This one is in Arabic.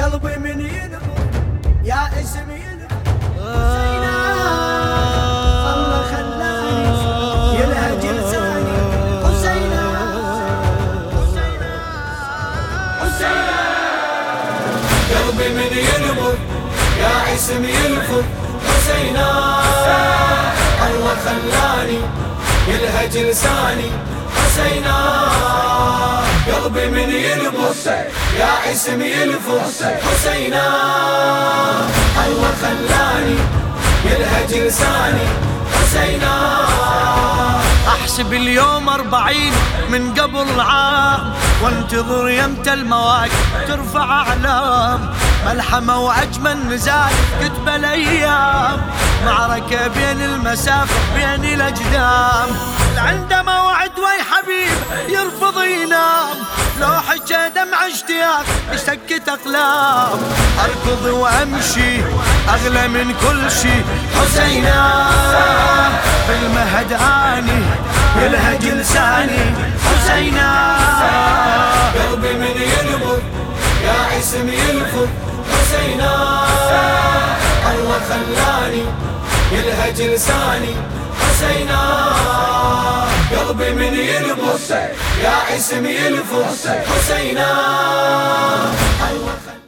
قلبي من ينبض يا اسم ينبض حسينا الله خلاني يلهج لساني حسينا حسينا حسينا قلبي من ينبض يا اسم يلفظ حسينا الله خلاني يلهج لساني حسينا قلبي من ينبض يا اسم يلفظ حسينا الله خلاني يلهج لساني حسينا احسب اليوم 40 من قبل عام وانتظر يمتى المواقف ترفع اعلام ملحمة واجمل نزال كتب الايام معركة بين المسافة بين الاجدام عنده موعد وي حبيب يرفض ينام لو حكى دمع اشتياق يسكت اقلام اركض وامشي اغلى من كل شي حسينا في المهد اني يلهج لساني حسينا قلبي من ينبض يا اسم يلفظ حسينا الله خلاني يلهج لساني حسينا قلبي من ينبض يا اسم يلفظ حسينا الله خلاني